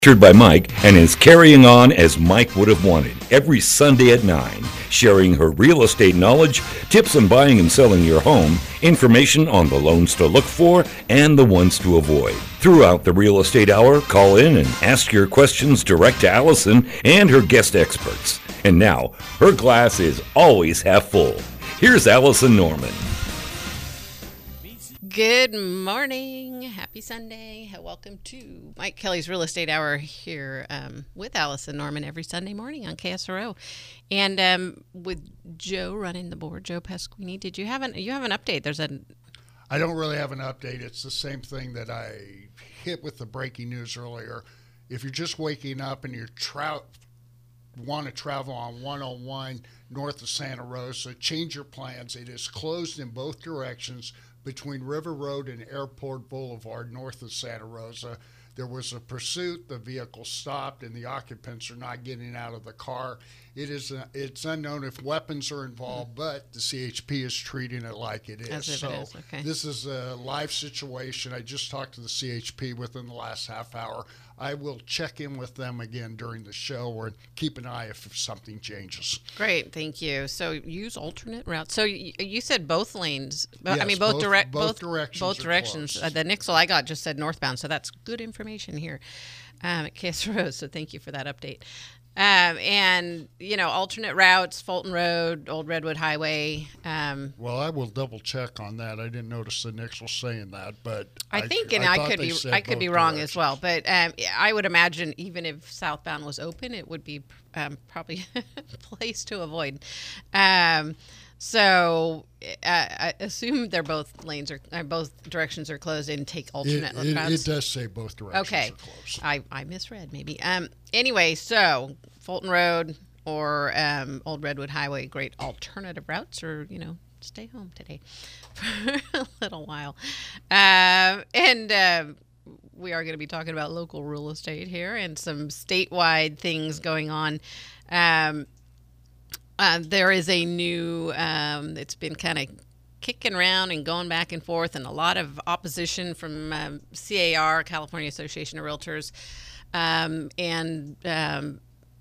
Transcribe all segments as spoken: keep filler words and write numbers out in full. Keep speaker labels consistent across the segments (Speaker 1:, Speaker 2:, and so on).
Speaker 1: Featured by Mike and is carrying on as Mike would have wanted every Sunday at nine, sharing her real estate knowledge, tips on buying and selling your home, information on the loans to look for and the ones to avoid. Throughout the Real Estate Hour, call in and ask your questions direct to Allison and her guest experts. And now, her glass is always half full. Here's Allison Norman.
Speaker 2: Good morning. Happy Sunday. Welcome to Mike Kelly's Real Estate Hour here um, with Allison Norman every Sunday morning on K S R O. And um, with Joe running the board, Joe Pasquini, did you have an you have an update? There's a
Speaker 3: I don't really have an update. It's the same thing that I hit with the breaking news earlier. If you're just waking up and you tra- want to travel on one oh one north of Santa Rosa, change your plans. It is closed in both directions between River Road and Airport Boulevard north of Santa Rosa. There was a pursuit. The vehicle stopped, and the occupants are not getting out of the car. It is a, it's unknown if weapons are involved, but the C H P is treating it like it is.
Speaker 2: As if
Speaker 3: so
Speaker 2: it is. Okay.
Speaker 3: This is a live situation. I just talked to the C H P within the last half hour. I will check in with them again during the show or keep an eye if something changes.
Speaker 2: Great, thank you. So use alternate routes. So you, you said both lanes.
Speaker 3: Yes,
Speaker 2: I mean both,
Speaker 3: both,
Speaker 2: direct
Speaker 3: both
Speaker 2: both
Speaker 3: directions.
Speaker 2: Both
Speaker 3: are
Speaker 2: directions.
Speaker 3: closed.
Speaker 2: Uh, the Nixle I got just said northbound, so that's good information here um, at K S R O. So thank you for that update. Um, and, you know, alternate routes, Fulton Road, Old Redwood Highway. Um,
Speaker 3: well, I will double check on that. I didn't notice the Nixle saying that, but
Speaker 2: I, I think, and I, I could be, I could be wrong as well. But um, I would imagine even if southbound was open, it would be um, probably a place to avoid. Um, so uh, I assume they're both lanes are uh, both directions are closed and take alternate
Speaker 3: it, it,
Speaker 2: routes.
Speaker 3: It does say both directions
Speaker 2: okay.
Speaker 3: are closed.
Speaker 2: I, I misread maybe. Um. Anyway, so Fulton Road or um, Old Redwood Highway, great alternative routes, or you know, stay home today for a little while. Um. And uh, we are going to be talking about local real estate here and some statewide things going on. Um. Uh, there is a new, um, it's been kind of kicking around and going back and forth, and a lot of opposition from um, C A R, California Association of Realtors, um, and um,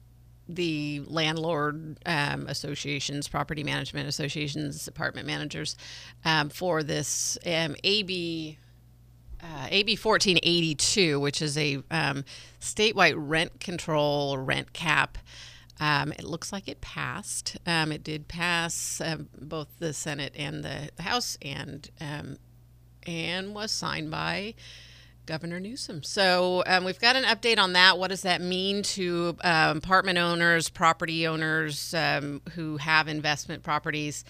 Speaker 2: the landlord um, associations, property management associations, apartment managers, um, for this um, A B Uh, A B fourteen eighty-two, which is a um, statewide rent control rent cap. Um, it looks like it passed. Um, it did pass um, both the Senate and the, the House, and um, and was signed by Governor Newsom. So um, we've got an update on that. What does that mean to um, apartment owners, property owners um, who have investment properties,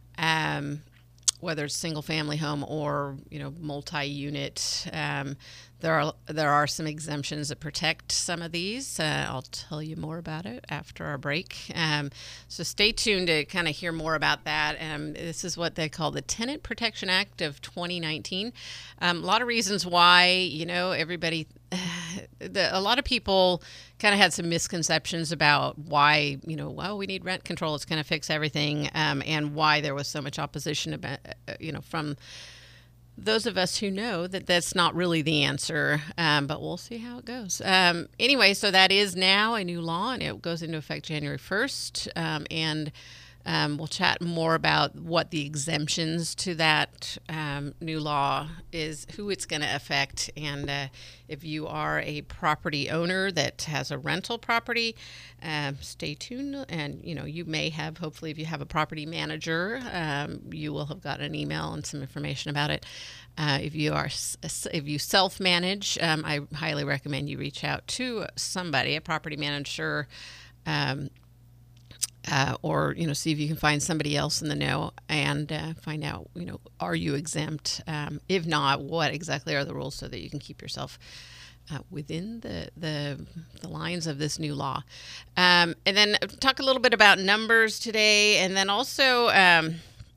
Speaker 2: um, whether it's single-family home or you know multi-unit? Um, There are there are some exemptions that protect some of these. Uh, I'll tell you more about it after our break. Um, so stay tuned to kind of hear more about that. Um, this is what they call the Tenant Protection Act of twenty nineteen. Um, a lot of reasons why, you know, everybody, the, a lot of people kind of had some misconceptions about why, you know, well, we need rent control. It's going to fix everything, um, and why there was so much opposition about, uh, you know, from those of us who know that that's not really the answer, um, but we'll see how it goes. Um, anyway, so that is now a new law, and it goes into effect January first, um, and um, we'll chat more about what the exemptions to that um, new law is, who it's going to affect, and uh, if you are a property owner that has a rental property, um, stay tuned. And you know, you may have, hopefully, if you have a property manager, um, you will have got an email and some information about it. Uh, if you are, if you self-manage, um, I highly recommend you reach out to somebody, a property manager. Um, Uh, or, you know, see if you can find somebody else in the know and uh, find out, you know, are you exempt? Um, if not, what exactly are the rules so that you can keep yourself uh, within the, the the lines of this new law? Um, and then talk a little bit about numbers today, and then also um,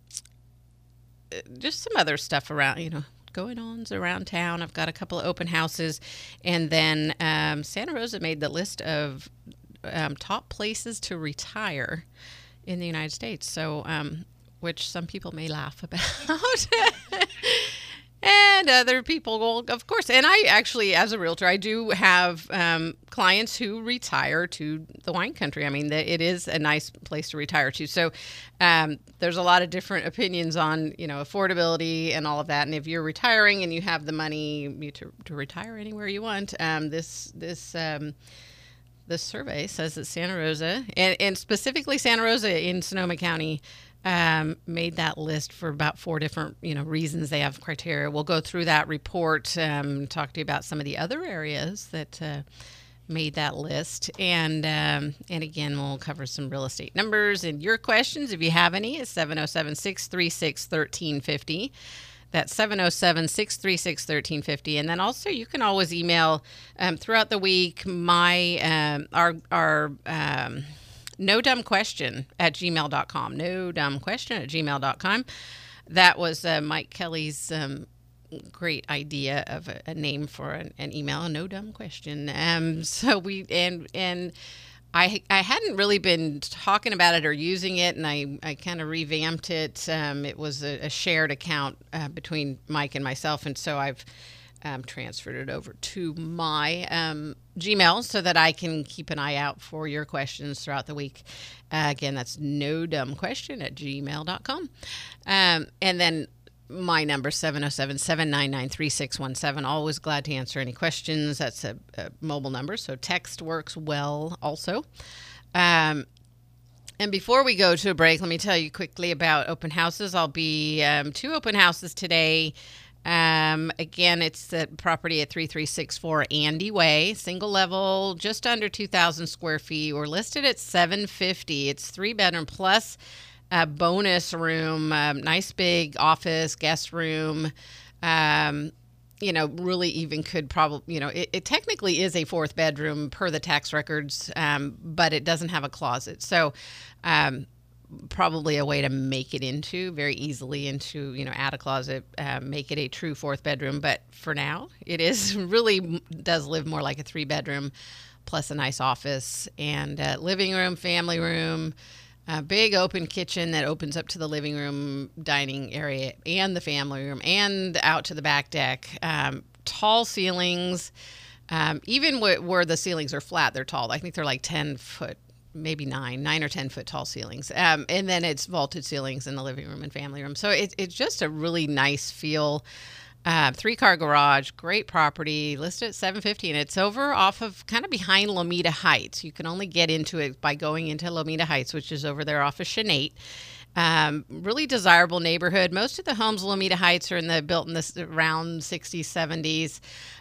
Speaker 2: just some other stuff around, you know, going on around town. I've got a couple of open houses, and then um, Santa Rosa made the list of Um, top places to retire in the United States. So, um, which some people may laugh about. And other people will, of course. And I actually, as a realtor, I do have um, clients who retire to the wine country. I mean, the, it is a nice place to retire to. So um, there's a lot of different opinions on, you know, affordability and all of that. And if you're retiring and you have the money you to, to retire anywhere you want, um, this this um, this survey says that Santa Rosa, and, and specifically Santa Rosa in Sonoma County, Um, made that list for about four different, you know, reasons. They have criteria. We'll go through that report, um, talk to you about some of the other areas that uh, made that list, and um, and again, we'll cover some real estate numbers and your questions if you have any. It's seven oh seven, six three six, one three five oh. That's seven oh seven, six three six, one three five oh. And then also you can always email um, throughout the week my um, our our um, No Dumb Question at gmail dot com. No Dumb Question at gmail dot com. That was uh, Mike Kelly's um, great idea of a, a name for an, an email, a No Dumb Question. Um, so we, and, and I, I hadn't really been talking about it or using it, and I, I kind of revamped it. Um, it was a, a shared account uh, between Mike and myself, and so I've Um, transferred it over to my um, Gmail so that I can keep an eye out for your questions throughout the week. Uh, again, that's no dumb question at gmail dot com. Um, and then my number, seven oh seven, seven nine nine, three six one seven. Always glad to answer any questions. That's a, a mobile number, so text works well also. Um, and before we go to a break, let me tell you quickly about open houses. I'll be um, two open houses today. Um, again, it's the property at three three six four Andy Way, single level, just under two thousand square feet. We're listed at seven fifty. It's three bedroom plus a bonus room, um, nice big office, guest room. Um, you know, really even could probably, you know, it, it technically is a fourth bedroom per the tax records, um, but it doesn't have a closet. So, um, probably a way to make it into very easily into, you know, add a closet, uh, make it a true fourth bedroom. But for now, it is really does live more like a three bedroom plus a nice office and uh, living room, family room, a big open kitchen that opens up to the living room, dining area, and the family room, and out to the back deck. Um, tall ceilings, um, even wh- where the ceilings are flat, they're tall. I think they're like ten foot. Maybe nine, nine or ten foot tall ceilings. Um, and then it's vaulted ceilings in the living room and family room. So it, it's just a really nice feel. Uh, three car garage, great property, listed at seven fifty, and it's over off of kind of behind Lomita Heights. You can only get into it by going into Lomita Heights, which is over there off of Shanate. Um, really desirable neighborhood. Most of the homes in Lomita Heights are in the built in this around sixties, seventies.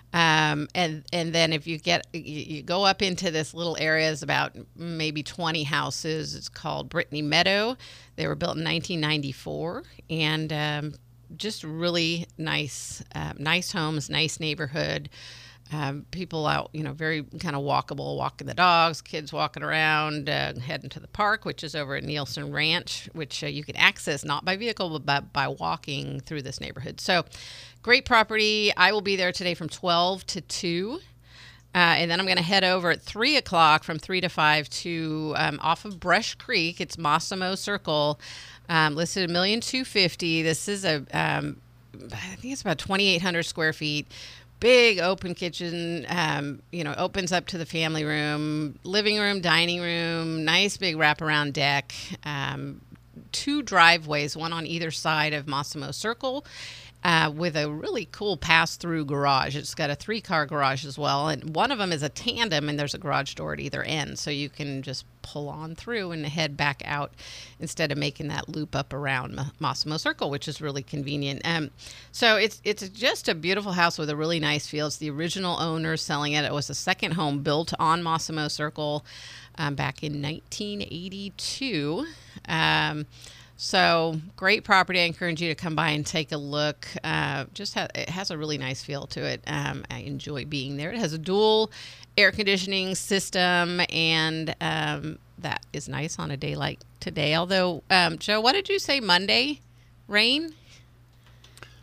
Speaker 2: Um, and, and then if you get, you, you go up into this little area, is about maybe twenty houses. It's called Brittany Meadow. They were built in nineteen ninety-four, and, um, just really nice, uh, nice homes, nice neighborhood. Um, people out, you know, very kind of walkable, walking the dogs, kids walking around, uh, heading to the park, which is over at Nielsen Ranch, which uh, you can access not by vehicle, but by walking through this neighborhood. So great property. I will be there today from twelve to two. Uh, and then I'm going to head over at three o'clock from three to five to um, off of Brush Creek. It's Massimo Circle, um, listed at one million two hundred fifty thousand. This is a, um, I think it's about twenty-eight hundred square feet. Big open kitchen, um, you know, opens up to the family room, living room, dining room, nice big wraparound deck, um, two driveways, one on either side of Massimo Circle, uh, with a really cool pass-through garage. It's got a three-car garage as well, and one of them is a tandem, and there's a garage door at either end, so you can just pull on through and head back out instead of making that loop up around Massimo Circle, which is really convenient. Um, so it's it's just a beautiful house with a really nice feel. It's the original owner selling it. It was a second home built on Massimo Circle um, back in nineteen eighty-two. Um, so great property. I encourage you to come by and take a look. Uh, just ha- it has a really nice feel to it. Um, I enjoy being there. It has a dual air conditioning system, and um, that is nice on a day like today. Although, um, Joe, what did you say? Monday rain?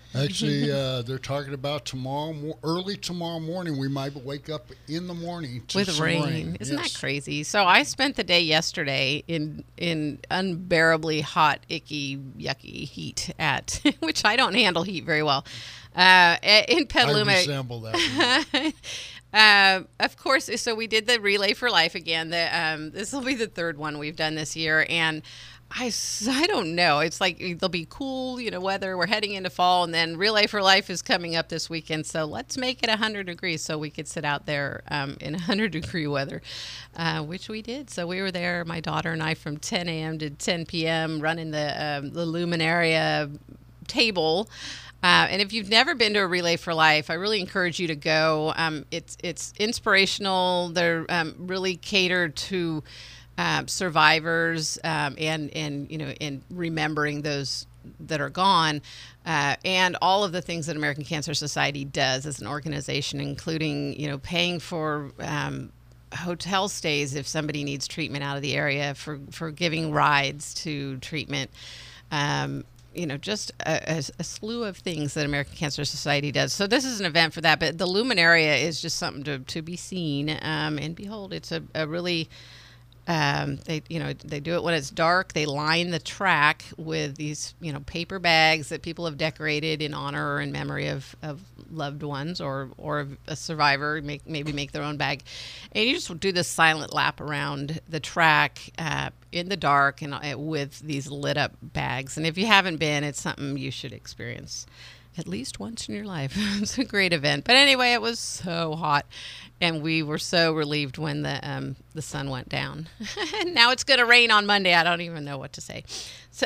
Speaker 3: Actually, uh, they're talking about tomorrow, mo- early tomorrow morning, we might wake up in the morning to
Speaker 2: with
Speaker 3: some
Speaker 2: rain.
Speaker 3: rain.
Speaker 2: Isn't
Speaker 3: Yes.
Speaker 2: that crazy? So I spent the day yesterday in in unbearably hot, icky, yucky heat at which I don't handle heat very well. Uh, in
Speaker 3: I
Speaker 2: Petaluma.
Speaker 3: resemble that.
Speaker 2: Uh, of course, so we did the Relay for Life again. The um, this will be the third one we've done this year, and I, s- I don't know. It's like there'll be cool, you know, weather. We're heading into fall, and then Relay for Life is coming up this weekend. So let's make it one hundred degrees so we could sit out there um, in one hundred degree weather, uh, which we did. So we were there, my daughter and I, from ten a.m. to ten p.m. running the um, the Luminaria table. Uh, and if you've never been to a Relay for Life, I really encourage you to go. Um, it's it's inspirational. They're um, really catered to uh, survivors um, and and you know and remembering those that are gone, uh, and all of the things that American Cancer Society does as an organization, including you know paying for um, hotel stays if somebody needs treatment out of the area, for for giving rides to treatment. Um, you know, just a, a, a slew of things that American Cancer Society does. So this is an event for that, but the Luminaria is just something to, to be seen. Um, and behold, it's a, a really, um, they, you know, they do it when it's dark. They line the track with these, you know, paper bags that people have decorated in honor or in memory of, of loved ones or, or a survivor, make, maybe make their own bag. And you just do this silent lap around the track, uh, in the dark and uh, with these lit up bags. And if you haven't been, it's something you should experience at least once in your life. It's a great event. But anyway, it was so hot, and we were so relieved when the um, the sun went down. And now it's going to rain on Monday. I don't even know what to say. So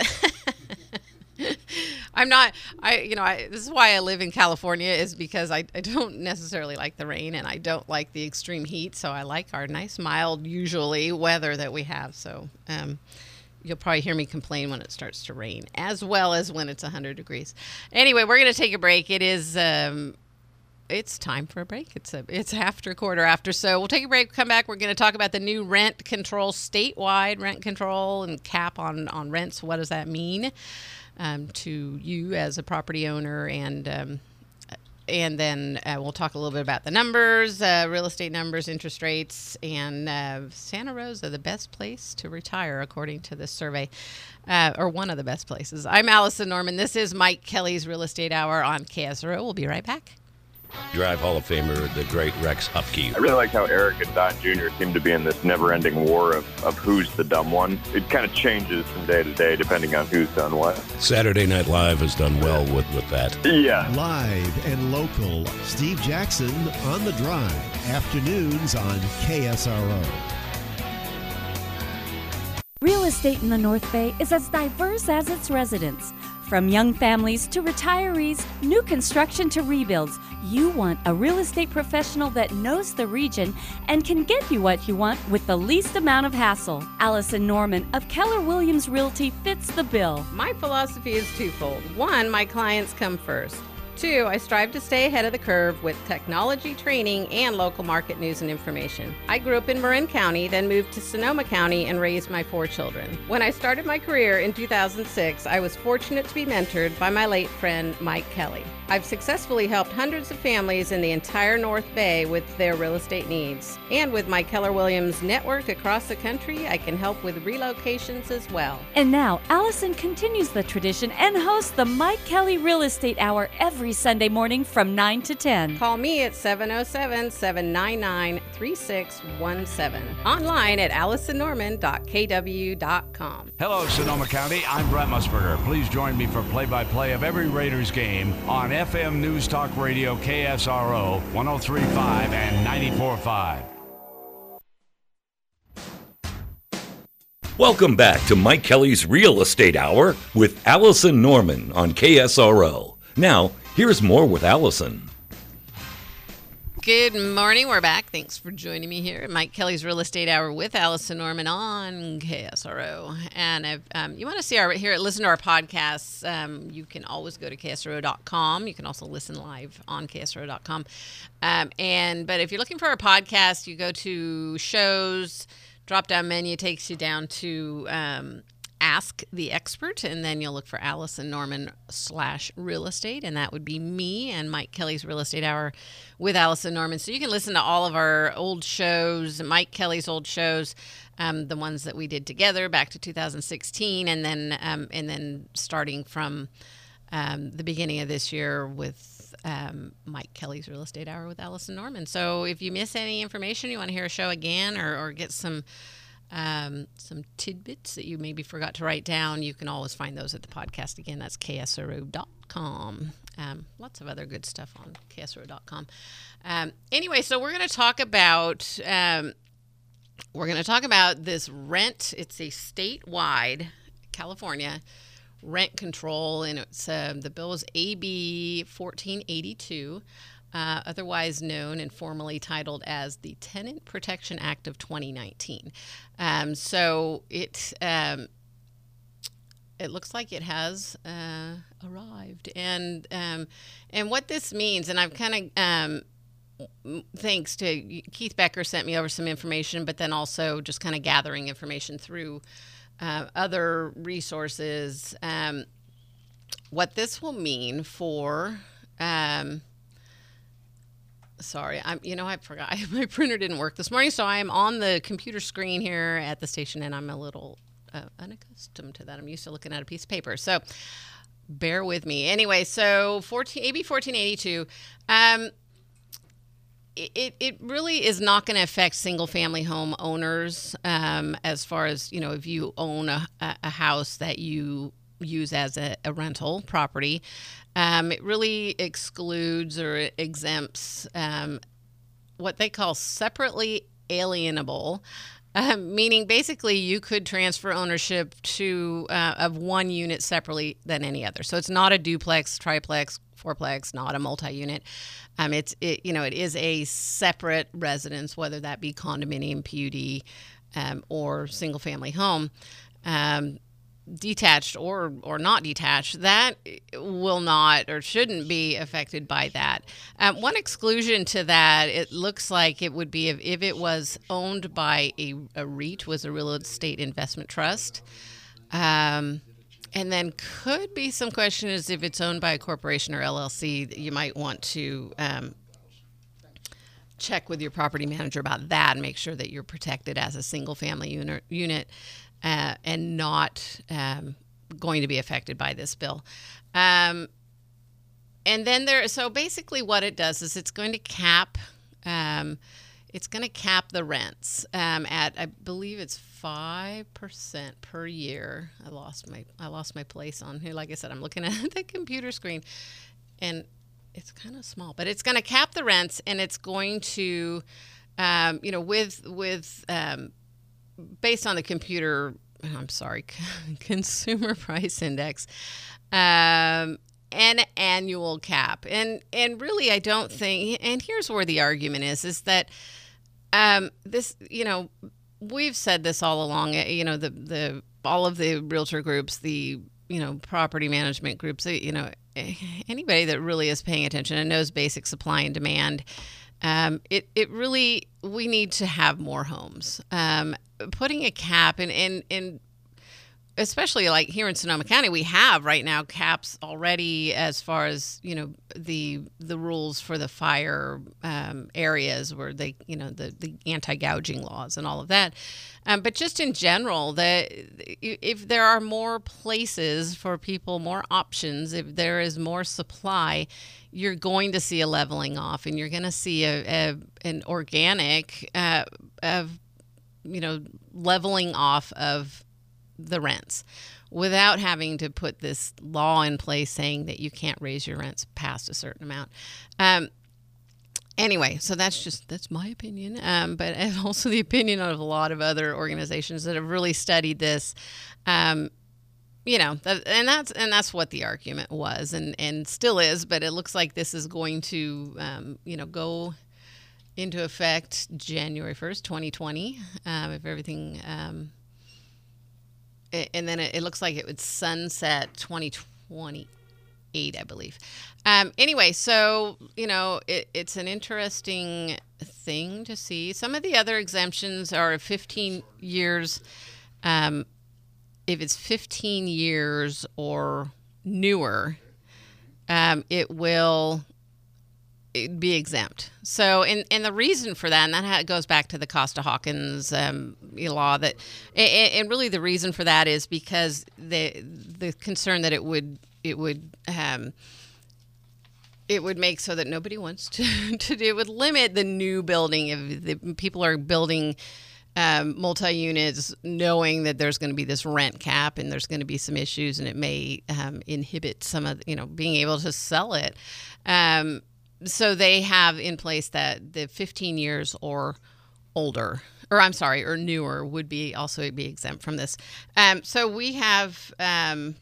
Speaker 2: I'm not, I, you know, I, this is why I live in California, is because I, I don't necessarily like the rain and I don't like the extreme heat. So I like our nice, mild, usually weather that we have. So um, you'll probably hear me complain when it starts to rain, as well as when it's one hundred degrees. Anyway, we're going to take a break. It is, um, it's time for a break. It's a, it's after quarter after. So we'll take a break, come back. We're going to talk about the new rent control, statewide rent control and cap on, on rents. What does that mean? Um, to you as a property owner, and um, and then uh, we'll talk a little bit about the numbers, uh, real estate numbers, interest rates, and uh, Santa Rosa, the best place to retire according to this survey, uh, or one of the best places. I'm Allison Norman. This is Mike Kelly's Real Estate Hour on K S R O. We'll be right back.
Speaker 1: Drive Hall of Famer, the great Rex Hupke.
Speaker 4: I really like how Eric and Don Junior seem to be in this never-ending war of, of who's the dumb one. It kind of changes from day to day depending on who's done what.
Speaker 1: Saturday Night Live has done well with, with that.
Speaker 4: Yeah.
Speaker 5: Live and local, Steve Jackson on the Drive. Afternoons on K S R O.
Speaker 6: Real estate in the North Bay is as diverse as its residents. From young families to retirees, new construction to rebuilds, you want a real estate professional that knows the region and can get you what you want with the least amount of hassle. Allison Norman of Keller Williams Realty fits the bill.
Speaker 2: My philosophy is twofold. One, my clients come first. Two, I strive to stay ahead of the curve with technology training and local market news and information. I grew up in Marin County, then moved to Sonoma County and raised my four children. When I started my career in two thousand six, I was fortunate to be mentored by my late friend, Mike Kelly. I've successfully helped hundreds of families in the entire North Bay with their real estate needs. And with my Keller Williams network across the country, I can help with relocations as well.
Speaker 6: And now, Allison continues the tradition and hosts the Mike Kelly Real Estate Hour every Sunday morning from nine to ten.
Speaker 2: Call me at seven oh seven, seven nine nine, three six one seven. Online at allison norman dot k w dot com.
Speaker 7: Hello, Sonoma County. I'm Brett Musburger. Please join me for play-by-play of every Raiders game on F M News Talk Radio K S R O one oh three point five and ninety-four point five.
Speaker 1: Welcome back to Mike Kelly's Real Estate Hour with Allison Norman on K S R O. Now, here's more with Allison.
Speaker 2: Good morning. We're back. Thanks for joining me here at Mike Kelly's Real Estate Hour with Allison Norman on K S R O. And if um, you want to see our here, listen to our podcasts, um, you can always go to K S R O dot com. You can also listen live on K S R O dot com. Um, and but if you're looking for our podcast, you go to shows. Drop down menu takes you down to um, Ask the Expert, and then you'll look for Allison Norman slash real estate, and that would be me and Mike Kelly's Real Estate Hour with Allison Norman. So you can listen to all of our old shows, Mike Kelly's old shows, um, the ones that we did together back to two thousand sixteen, and then um, and then starting from um, the beginning of this year with Um, Mike Kelly's Real Estate Hour with Allison Norman. So if you miss any information, you want to hear a show again, or, or get some um, some tidbits that you maybe forgot to write down, you can always find those at the podcast. Again, that's K S R O dot com. Um, lots of other good stuff on K S R O dot com. Um, anyway, so we're going to talk about um, we're going to talk about this rent. It's a statewide California rent control, and it's uh, the bill is A B fourteen eighty-two, uh, otherwise known and formally titled as the Tenant Protection Act of twenty nineteen. Um, so it um, it looks like it has uh, arrived, and um, and what this means, and I've kind of um, thanks to Keith Becker sent me over some information, but then also just kind of gathering information through Uh, other resources. Um, what this will mean for, um, sorry, I'm, you know, I forgot my printer didn't work this morning, so I am on the computer screen here at the station, and I'm a little uh, unaccustomed to that. I'm used to looking at a piece of paper, so bear with me. Anyway, so fourteen, A B fourteen eighty-two. Um, It it really is not going to affect single family home owners um, as far as, you know, if you own a, a house that you use as a, a rental property. Um, it really excludes or exempts um, what they call separately alienable, um, meaning basically you could transfer ownership to uh, of one unit separately than any other. So it's not a duplex, triplex, fourplex, not a multi-unit. Um, it's it you know it is a separate residence, whether that be condominium, P U D, um, or single family home, um, detached or or not detached. That will not or shouldn't be affected by that. Um, one exclusion to that, it looks like it would be if, if it was owned by a, a REIT, was a real estate investment trust. Um, And then could be some question is if it's owned by a corporation or L L C, you might want to um, check with your property manager about that and make sure that you're protected as a single family unit, unit uh, and not um, going to be affected by this bill. Um, and then there, so basically what it does is it's going to cap, um, it's going to cap the rents um, at, I believe it's five percent per year. I lost my I lost my place on here. Like I said, I'm looking at the computer screen, and it's kind of small, but it's going to cap the rents, and it's going to, um, you know, with with um, based on the computer, I'm sorry, consumer price index, um, an annual cap, and and really, I don't think. And here's where the argument is: is that um, this, you know. We've said this all along, you know, the, the, all of the realtor groups, the, you know, property management groups, you know, anybody that really is paying attention and knows basic supply and demand, um, it, it really, we need to have more homes. Um, putting a cap in, in, in, especially like here in Sonoma County, we have right now caps already as far as, you know, the the rules for the fire um, areas where they, you know, the, the anti-gouging laws and all of that. Um, but just in general, that if there are more places for people, more options, if there is more supply, you're going to see a leveling off, and you're going to see a, a an organic uh, of, you know, leveling off of the rents without having to put this law in place saying that you can't raise your rents past a certain amount. Um, anyway, so that's just, that's my opinion. Um, but also the opinion of a lot of other organizations that have really studied this. Um, you know, that, and that's, and that's what the argument was and, and still is, but it looks like this is going to, um, you know, go into effect January first, twenty twenty, um, if everything, um, and then it, it looks like it would sunset twenty twenty-eight, I believe. Um, anyway, so, you know, it, it's an interesting thing to see. Some of the other exemptions are fifteen years um, if it's fifteen years or newer, um, it will it'd be exempt. So, and, and the reason for that, and that ha- goes back to the Costa-Hawkins um, law, that, and, and really the reason for that is because the the concern that it would it would um, it would make so that nobody wants to, to do, it would limit the new building if the people are building um, multi-units knowing that there's going to be this rent cap and there's going to be some issues, and it may um, inhibit some of, you know, being able to sell it. Um, So they have in place that the fifteen years or older, or I'm sorry, or newer would be also be exempt from this. Um, so we have um,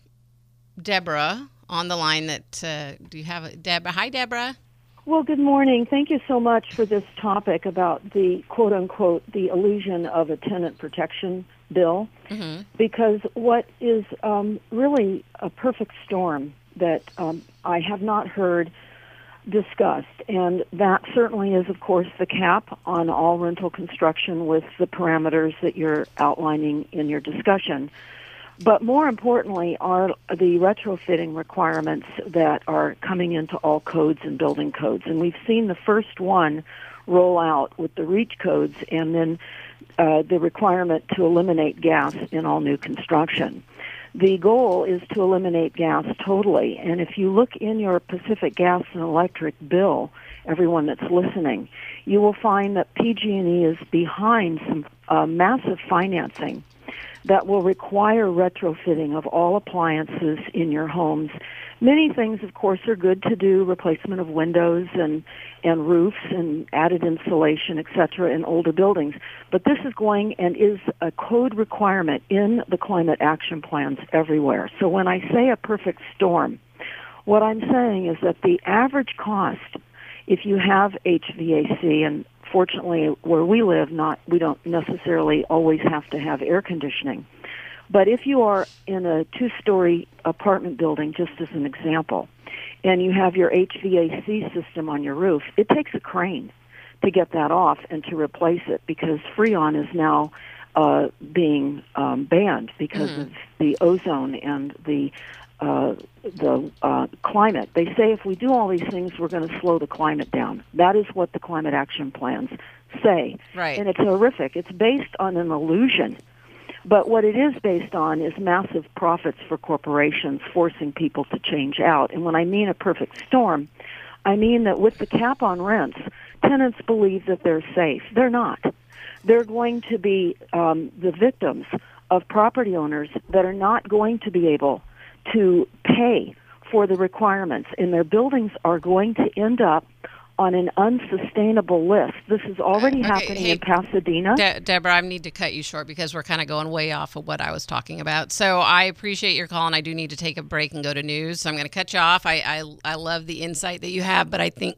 Speaker 2: Deborah on the line. That uh, do you have a, Deborah? Hi, Deborah.
Speaker 8: Well, good morning. Thank you so much for this topic about the quote unquote the illusion of a tenant protection bill, mm-hmm. because what is um, really a perfect storm that um, I have not heard discussed, and that certainly is, of course, the cap on all rental construction with the parameters that you're outlining in your discussion. But more importantly are the retrofitting requirements that are coming into all codes and building codes. And we've seen the first one roll out with the REACH codes, and then uh, the requirement to eliminate gas in all new construction. The goal is to eliminate gas totally. And if you look in your Pacific Gas and Electric bill, everyone that's listening, you will find that P G and E is behind some uh, massive financing that will require retrofitting of all appliances in your homes. Many things, of course, are good to do, replacement of windows and, and roofs and added insulation, et cetera, in older buildings. But this is going and is a code requirement in the climate action plans everywhere. So when I say a perfect storm, what I'm saying is that the average cost, if you have H V A C, and fortunately where we live, not we don't necessarily always have to have air conditioning, but if you are in a two-story apartment building, just as an example, and you have your H V A C system on your roof, it takes a crane to get that off and to replace it, because Freon is now uh, being um, banned because mm-hmm. of the ozone and the uh, the uh, climate. They say if we do all these things, we're going to slow the climate down. That is what the climate action plans say.
Speaker 2: Right.
Speaker 8: And it's horrific. It's based on an illusion. But what it is based on is massive profits for corporations forcing people to change out. And when I mean a perfect storm, I mean that with the cap on rents, tenants believe that they're safe. They're not. They're going to be um, the victims of property owners that are not going to be able to pay for the requirements, and their buildings are going to end up on an unsustainable list. This is already okay, happening hey, in Pasadena.
Speaker 2: De- Deborah, I need to cut you short because we're kind of going way off of what I was talking about. So I appreciate your call, and I do need to take a break and go to news. So I'm going to cut you off. I, I, I love the insight that you have, but I think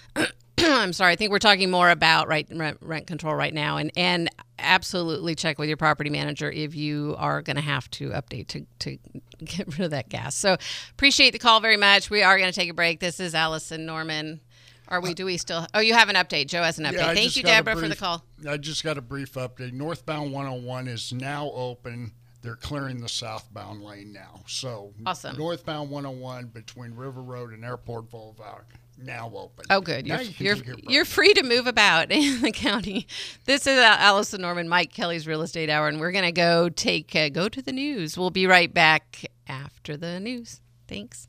Speaker 2: I'm sorry. I think we're talking more about right, rent, rent control right now, and, and absolutely check with your property manager if you are going to have to update to, to get rid of that gas. So appreciate the call very much. We are going to take a break. This is Allison Norman. Are we? Do we still? Oh, you have an update. Joe has an update.
Speaker 3: Yeah,
Speaker 2: Thank you, Deborah, brief, for the call.
Speaker 3: I just got a brief update. Northbound one oh one is now open. They're clearing the southbound lane now. So
Speaker 2: awesome.
Speaker 3: Northbound one oh one between River Road and Airport Boulevard now open.
Speaker 2: Oh, good.
Speaker 3: Now
Speaker 2: you're
Speaker 3: you you're,
Speaker 2: you're free to move about in the county. This is uh, Allison Norman, Mike Kelly's Real Estate Hour, and we're going to go take uh, go to the news. We'll be right back after the news. Thanks.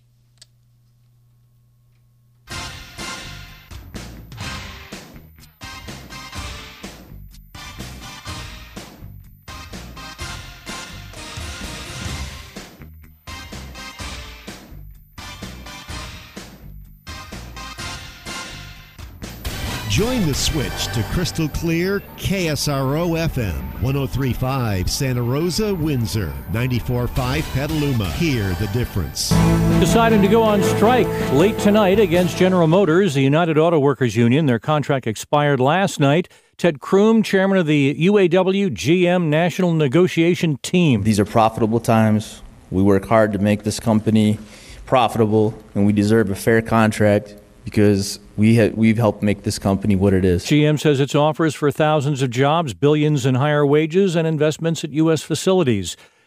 Speaker 5: Join the switch to crystal clear K S R O F M, one oh three point five Santa Rosa, Windsor, ninety-four point five Petaluma. Hear the difference.
Speaker 9: Deciding to go on strike late tonight against General Motors, the United Auto Workers Union. Their contract expired last night. Ted Kroom, chairman of the U A W G M National Negotiation Team.
Speaker 10: These are profitable times. We work hard to make this company profitable, and we deserve a fair contract because we ha- we've helped make this company what it is.
Speaker 9: G M says its offers for thousands of jobs, billions in higher wages, and investments at U S facilities.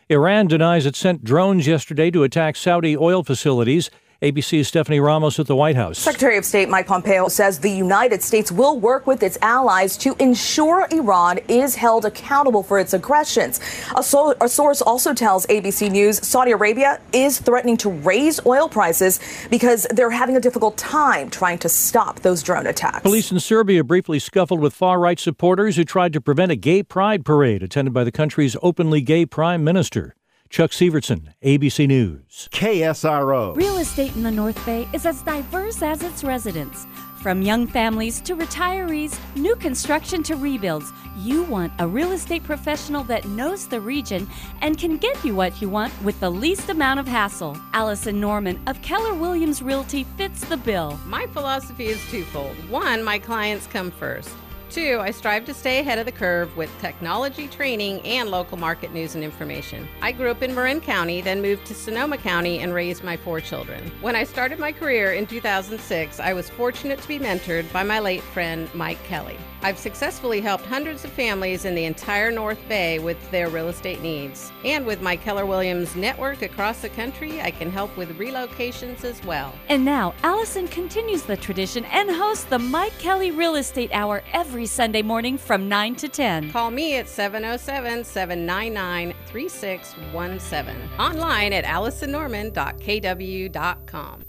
Speaker 9: Iran denies it sent drones yesterday to attack Saudi oil facilities. A B C's Stephanie Ramos at the White House.
Speaker 11: Secretary of State Mike Pompeo says the United States will work with its allies to ensure Iran is held accountable for its aggressions. A, so- a source also tells A B C News Saudi Arabia is threatening to raise oil prices because they're having a difficult time trying to stop those drone attacks.
Speaker 9: Police in Serbia briefly scuffled with far-right supporters who tried to prevent a gay pride parade attended by the country's openly gay prime minister. Chuck Severson, A B C News.
Speaker 5: K S R O.
Speaker 6: Real estate in the North Bay is as diverse as its residents. From young families to retirees, new construction to rebuilds, you want a real estate professional that knows the region and can get you what you want with the least amount of hassle. Allison Norman of Keller Williams Realty fits the bill.
Speaker 2: My philosophy is twofold. One, my clients come first. Two, I strive to stay ahead of the curve with technology training and local market news and information. I grew up in Marin County, then moved to Sonoma County and raised my four children. When I started my career in two thousand six, I was fortunate to be mentored by my late friend, Mike Kelly. I've successfully helped hundreds of families in the entire North Bay with their real estate needs. And with my Keller Williams network across the country, I can help with relocations as well.
Speaker 6: And now, Allison continues the tradition and hosts the Mike Kelly Real Estate Hour every Sunday morning from nine to ten.
Speaker 2: Call me at seven oh seven, seven nine nine, three six one seven. Online at allison norman dot k w dot com.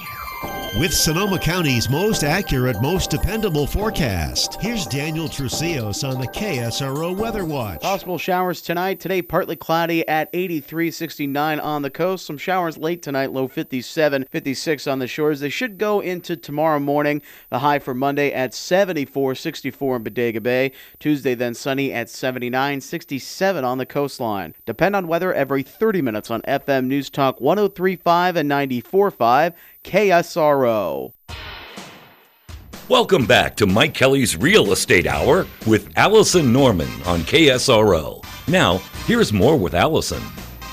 Speaker 5: With Sonoma County's most accurate, most dependable forecast, here's Daniel Trucios on the K S R O Weather Watch.
Speaker 12: Possible showers tonight. Today, partly cloudy at eighty-three, sixty-nine on the coast. Some showers late tonight, low fifty-seven, fifty-six on the shores. They should go into tomorrow morning. The high for Monday at seventy-four, sixty-four in Bodega Bay. Tuesday, then sunny at seventy-nine, sixty-seven on the coastline. Depend on weather every thirty minutes on F M News Talk one oh three point five and ninety-four point five. K S R O.
Speaker 1: Welcome back to Mike Kelly's Real Estate Hour with Allison Norman on K S R O. Now, here's more with Allison.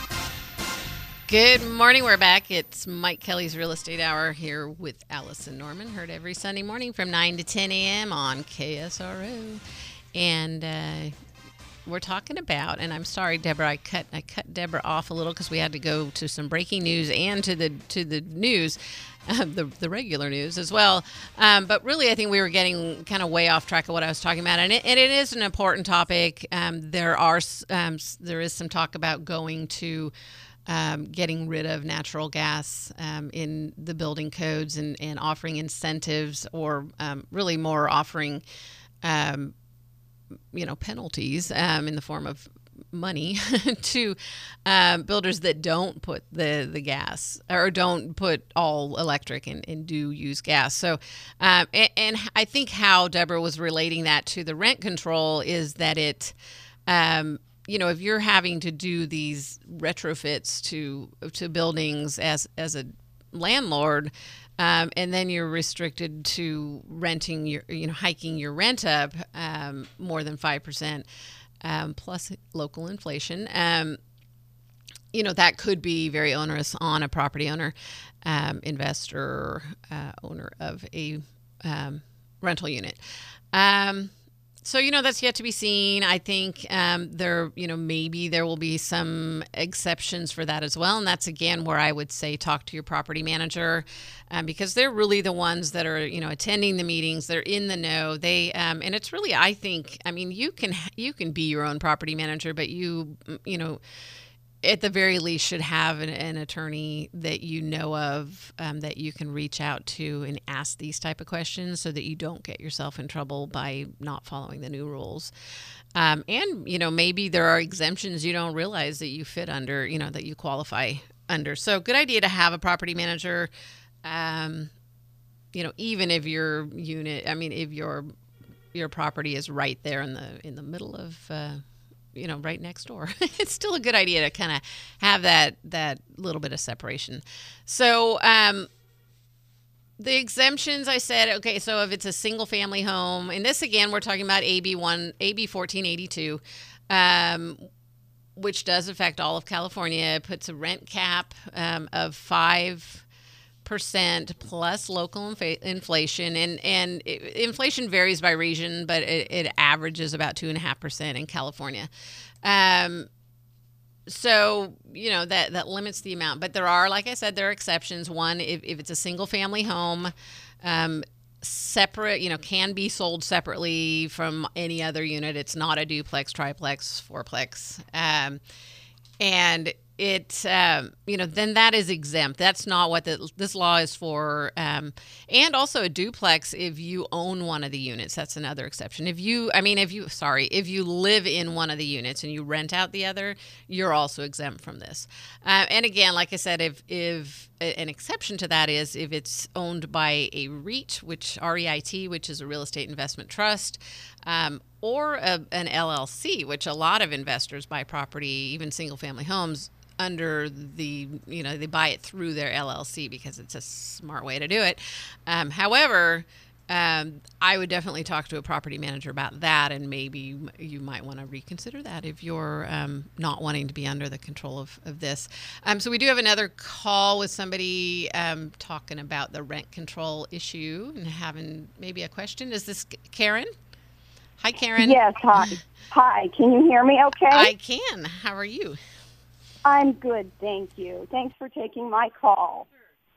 Speaker 2: Good morning. We're back. It's Mike Kelly's Real Estate Hour here with Allison Norman. Heard every Sunday morning from nine to ten a.m. on K S R O. And uh, we're talking about, and I'm sorry, Deborah, I cut I cut Deborah off a little because we had to go to some breaking news and to the to the news, uh, the the regular news as well. Um, but really, I think we were getting kind of way off track of what I was talking about, and it, and it is an important topic. Um, there are um, there is some talk about going to um, getting rid of natural gas um, in the building codes and and offering incentives, or um, really more offering. Um, you know, penalties um, in the form of money to um, builders that don't put the, the gas or don't put all electric and, and do use gas. So, um, and, and I think how Deborah was relating that to the rent control is that it, um, you know, if you're having to do these retrofits to to buildings as as a landlord, Um, and then you're restricted to renting your, you know, hiking your rent up um, more than five percent um, plus local inflation. Um, you know, that could be very onerous on a property owner, um, investor, uh, owner of a um, rental unit. Um, So, you know, that's yet to be seen. I think um, there, you know, maybe there will be some exceptions for that as well. And that's, again, where I would say talk to your property manager um, because they're really the ones that are, you know, attending the meetings. They're in the know. They um, and it's really, I think, I mean, you can you can be your own property manager, but you, you know, at the very least should have an, an attorney that you know of um, that you can reach out to and ask these type of questions so that you don't get yourself in trouble by not following the new rules. Um, and, you know, maybe there are exemptions you don't realize that you fit under, you know, that you qualify under. So good idea to have a property manager, um, you know, even if your unit, I mean, if your your property is right there in the in the middle of uh you know, right next door. It's still a good idea to kind of have that that little bit of separation. So um, the exemptions, I said, okay, so if it's a single family home, and this again, we're talking about A B one, A B fourteen eighty-two, um, which does affect all of California. It puts a rent cap um, of five percent plus local inf- inflation, and and it, inflation varies by region, but it, it averages about two and a half percent in California. Um, so, you know, that, that limits the amount. But there are, like I said, there are exceptions. One, if, if it's a single-family home, um, separate, you know, can be sold separately from any other unit. It's not a duplex, triplex, fourplex. Um, and it, um, you know, then that is exempt. That's not what the, this law is for. Um, and also a duplex, if you own one of the units, that's another exception. If you, I mean, if you, sorry, if you live in one of the units and you rent out the other, you're also exempt from this. Uh, and again, like I said, if, if an exception to that is if it's owned by a REIT, which R E I T, which is a real estate investment trust, um, or a, an L L C, which a lot of investors buy property, even single family homes, under the, you know, they buy it through their L L C because it's a smart way to do it. Um, however, um, I would definitely talk to a property manager about that, and maybe you, you might want to reconsider that if you're um, not wanting to be under the control of, of this. Um, so we do have another call with somebody um, talking about the rent control issue and having maybe a question. Is this Karen? Hi, Karen.
Speaker 13: Yes, hi. Hi, can you hear me okay?
Speaker 2: I can. How are you?
Speaker 13: I'm good, thank you. Thanks for taking my call.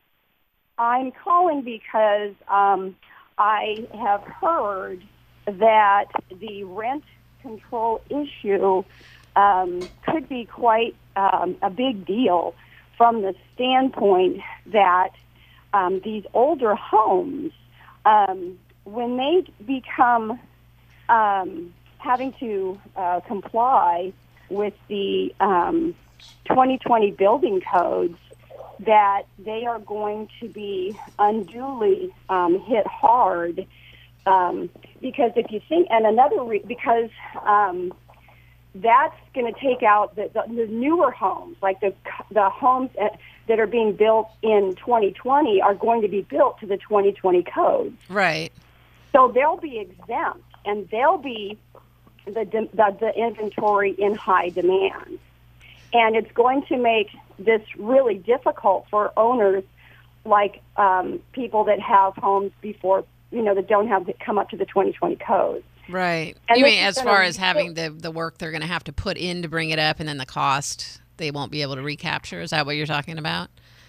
Speaker 13: I'm calling because um, I have heard that the rent control issue um, could be quite um, a big deal from the standpoint that um, these older homes, um, when they become um, having to uh, comply with the um, twenty twenty building codes, that they are going to be unduly um, hit hard um, because if you think, and another re- because um, that's going to take out the, the, the newer homes, like the the homes at, that are being built in twenty twenty are going to be built to the twenty twenty codes.
Speaker 2: Right.
Speaker 13: So they'll be exempt, and they'll be the the, the inventory in high demand. And it's going to make this really difficult for owners like um, people that have homes before, you know, that don't have to come up to the twenty twenty code.
Speaker 2: Right.
Speaker 13: And
Speaker 2: you
Speaker 13: this
Speaker 2: mean
Speaker 13: is
Speaker 2: as
Speaker 13: gonna-
Speaker 2: far as having the, the work they're going to have to put in to bring it up and then the cost they won't be able to recapture? Is that what you're talking about?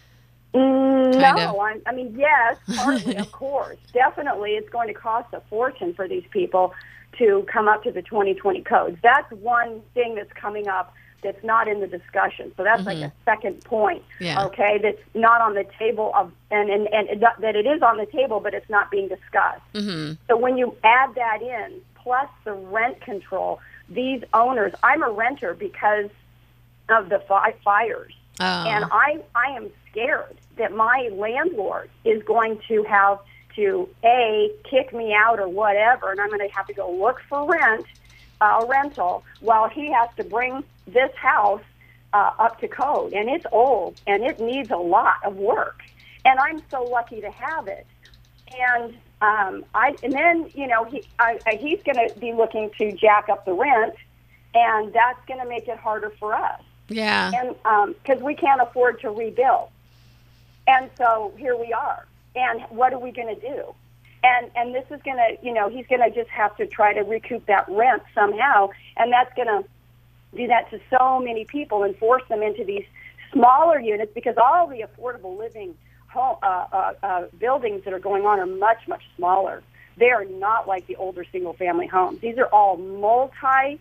Speaker 13: Mm,
Speaker 2: Kind
Speaker 13: no,
Speaker 2: of.
Speaker 13: I'm, I mean, yes, partly, of course. Definitely, it's going to cost a fortune for these people to come up to the twenty twenty codes. That's one thing that's coming up that's not in the discussion. So that's
Speaker 2: Mhm.
Speaker 13: like a second point,
Speaker 2: Yeah.
Speaker 13: okay, that's not on the table, of, and, and, and it, that it is on the table, but it's not being discussed.
Speaker 2: Mm-hmm.
Speaker 13: So when you add that in, plus the rent control, these owners, I'm a renter because of the fi- fires.
Speaker 2: Oh.
Speaker 13: And I, I am scared that my landlord is going to have to, A, kick me out or whatever, and I'm going to have to go look for rent, uh, rental, while he has to bring this house uh, up to code. And it's old, and it needs a lot of work. And I'm so lucky to have it. And um, I, and then, you know, he, I, I, he's going to be looking to jack up the rent, and that's going to make it harder for us.
Speaker 2: Yeah.
Speaker 13: And because um, we can't afford to rebuild. And so here we are. And what are we going to do? And and this is going to, you know, he's going to just have to try to recoup that rent somehow. And that's going to do that to so many people and force them into these smaller units, because all the affordable living home, uh, uh, uh, buildings that are going on are much, much smaller. They are not like the older single-family homes. These are all multi-family,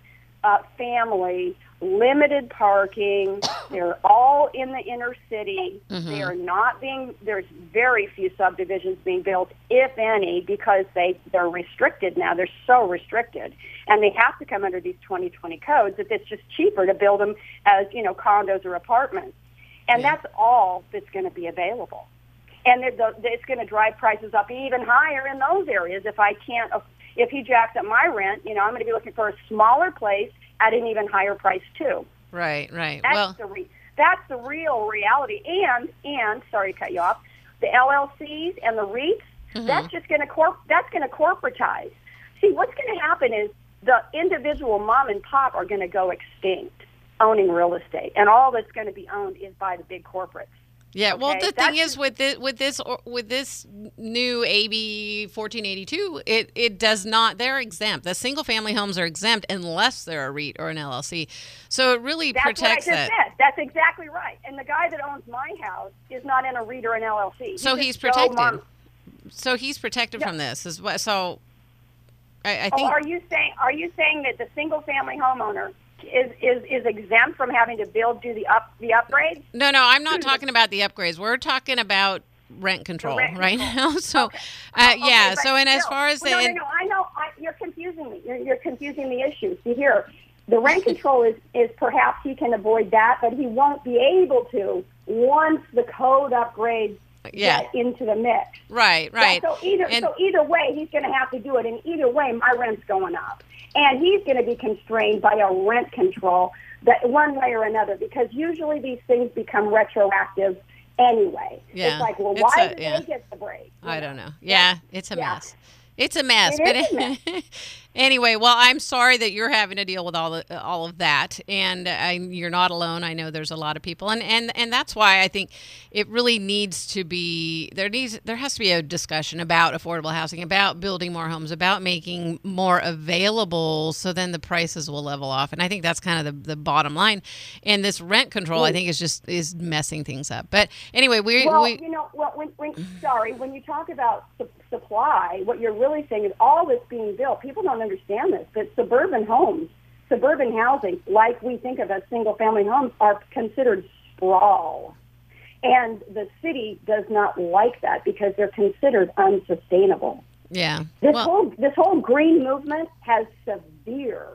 Speaker 13: uh, limited parking. They're all in the inner city.
Speaker 2: Mhm.
Speaker 13: They are not being, there's very few subdivisions being built, if any, because they, they're restricted now. They're so restricted. And they have to come under these twenty twenty codes that it's just cheaper to build them as, you know, condos or apartments. And
Speaker 2: Yeah.
Speaker 13: that's all that's going to be available. And it- the- it's going to drive prices up even higher in those areas if I can't, if he jacks up my rent, you know, I'm going to be looking for a smaller place at an even higher price too.
Speaker 2: Right, right.
Speaker 13: That's
Speaker 2: Well,
Speaker 13: the re- that's the real reality. And and sorry to cut you off, the L L Cs and the REITs,
Speaker 2: Mhm.
Speaker 13: that's just going to corp that's going to corporatize. See, what's going to happen is the individual mom and pop are going to go extinct owning real estate, and all that's going to be owned is by the big corporates.
Speaker 2: Yeah, well,
Speaker 13: Okay?
Speaker 2: the
Speaker 13: That's
Speaker 2: thing is with this, with this with this new A B fourteen eighty-two, it it does not. They're exempt. The single family homes are exempt unless they're a REIT or an L L C. So it really
Speaker 13: That's
Speaker 2: protects
Speaker 13: what I just
Speaker 2: that.
Speaker 13: said. That's exactly right. And the guy that owns my house is not in a REIT or an L L C.
Speaker 2: So
Speaker 13: He's
Speaker 2: he's
Speaker 13: just Joe
Speaker 2: protected.
Speaker 13: Mon-
Speaker 2: So he's protected
Speaker 13: Yeah.
Speaker 2: from this. Is what? So I, I
Speaker 13: Oh,
Speaker 2: think.
Speaker 13: are you saying are you saying that the single family homeowner is, is, is exempt from having to build do the up the upgrades?
Speaker 2: No, no, I'm not talking about the upgrades. We're talking about rent control
Speaker 13: rent
Speaker 2: right
Speaker 13: control.
Speaker 2: now. So,
Speaker 13: Okay.
Speaker 2: uh,
Speaker 13: Oh,
Speaker 2: yeah.
Speaker 13: okay,
Speaker 2: So,
Speaker 13: but
Speaker 2: and as
Speaker 13: still.
Speaker 2: far as
Speaker 13: well,
Speaker 2: the
Speaker 13: no, no, no, I know I, you're confusing me. You're, you're confusing the issue. See here, the rent control is is perhaps he can avoid that, but he won't be able to once the code upgrades
Speaker 2: Yeah.
Speaker 13: get into the mix.
Speaker 2: Right, right.
Speaker 13: So, so either
Speaker 2: And-
Speaker 13: so either way, he's going to have to do it, and either way, my rent's going up, and he's going to be constrained by a rent control that one way or another, because usually these things become retroactive anyway.
Speaker 2: Yeah.
Speaker 13: It's like, well,
Speaker 2: It's
Speaker 13: why
Speaker 2: a-
Speaker 13: did
Speaker 2: yeah.
Speaker 13: they get the break?
Speaker 2: I don't know. Yeah, it's a
Speaker 13: Yeah.
Speaker 2: mess. It's a mess.
Speaker 13: It
Speaker 2: but
Speaker 13: is a mess.
Speaker 2: anyway, well, I'm sorry that you're having to deal with all of, all of that, and I, you're not alone. I know there's a lot of people, and, and and that's why I think it really needs to be there needs there has to be a discussion about affordable housing, about building more homes, about making more available, so then the prices will level off. And I think that's kind of the, the bottom line. And this rent control, I think, is just is messing things up. But anyway, we
Speaker 13: Well,
Speaker 2: we
Speaker 13: you know, well, when, when sorry, when you talk about su- supply, what you're really saying is all that's being built. People don't understand this, but suburban homes, suburban housing, like we think of as single-family homes, are considered sprawl, and the city does not like that because they're considered unsustainable.
Speaker 2: yeah.
Speaker 13: This
Speaker 2: Well,
Speaker 13: whole this whole green movement has severe,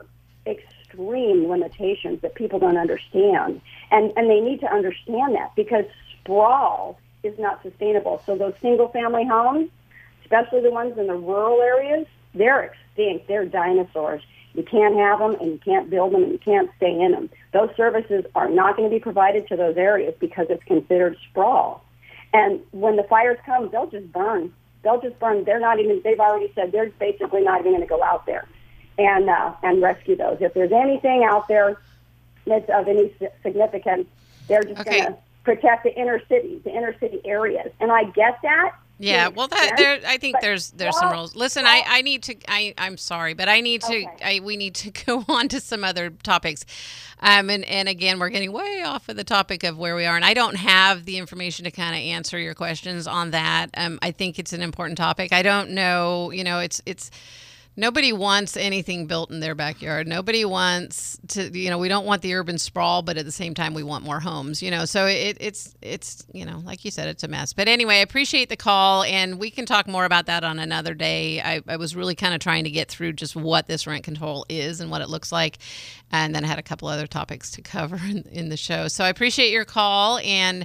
Speaker 13: extreme limitations that people don't understand, and and they need to understand that because sprawl is not sustainable. So those single family homes, especially the ones in the rural areas, they're extinct. They're dinosaurs. You can't have them, and you can't build them, and you can't stay in them. Those services are not going to be provided to those areas because it's considered sprawl. And when the fires come, they'll just burn. They'll just burn. They're not even. They've already said they're basically not even going to go out there and uh, and rescue those. If there's anything out there that's of any si- significance, they're just
Speaker 2: Okay.
Speaker 13: going to protect the inner cities, the inner city areas. And I get that.
Speaker 2: yeah,
Speaker 13: to an
Speaker 2: well, that
Speaker 13: extent,
Speaker 2: there, I think
Speaker 13: but-
Speaker 2: there's there's some
Speaker 13: well,
Speaker 2: rules. Listen,
Speaker 13: well-
Speaker 2: I, I need to. I I'm sorry, but I need to.
Speaker 13: Okay.
Speaker 2: I we need to go on to some other topics. Um, and and again, we're getting way off of the topic of where we are, and I don't have the information to kind of answer your questions on that. Um, I think it's an important topic. I don't know. You know, it's it's. Nobody wants anything built in their backyard. Nobody wants to, you know, we don't want the urban sprawl, but at the same time, we want more homes, you know. So it, it's, it's, you know, like you said, it's a mess. But anyway, I appreciate the call, and we can talk more about that on another day. I, I was really kind of trying to get through just what this rent control is and what it looks like, and then I had a couple other topics to cover in, in the show. So I appreciate your call, and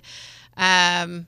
Speaker 2: um,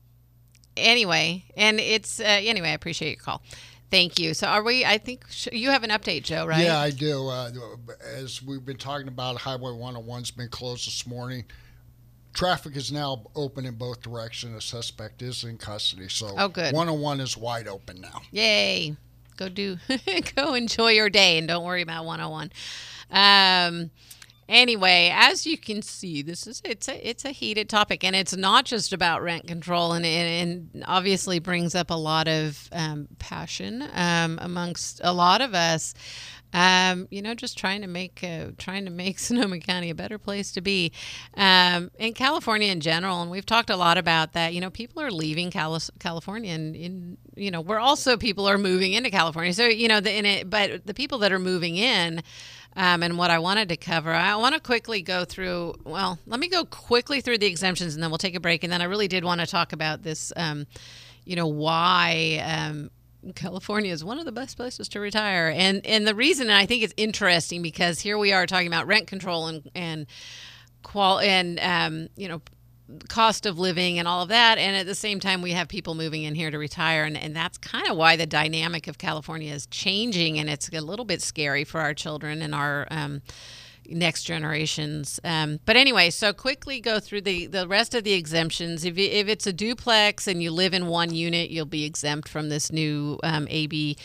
Speaker 2: anyway, and it's, uh, anyway, I appreciate your call. Thank you. So are we, I think sh- you have an update, Joe, right?
Speaker 3: Yeah, I do. Uh, as we've been talking about, Highway one oh one's been closed this morning. Traffic is now open in both directions. The suspect is in custody. So
Speaker 2: Oh, good.
Speaker 3: one oh one is wide open now.
Speaker 2: Yay. Go do, go enjoy your day and don't worry about one oh one. Um, Anyway, as you can see, this is it's a it's a heated topic, and it's not just about rent control, and and, and obviously brings up a lot of um, passion um, amongst a lot of us. Um, you know, just trying to make uh, trying to make Sonoma County a better place to be, um, in California in general. And we've talked a lot about that. You know, people are leaving Cali- California, and in you know, we're also people are moving into California. So you know, the, in it, but the people that are moving in. Um, and what I wanted to cover, I want to quickly go through, well, let me go quickly through the exemptions, and then we'll take a break. And then I really did want to talk about this, um, you know, why um, California is one of the best places to retire. And and the reason, and I think it's interesting, because here we are talking about rent control and, and, qual- and um, you know, cost of living and all of that, and at the same time we have people moving in here to retire, and, and that's kind of why the dynamic of California is changing, and it's a little bit scary for our children and our um, next generations. Um, but anyway, so quickly go through the, the rest of the exemptions. If, you, if it's a duplex and you live in one unit, you'll be exempt from this new um, A B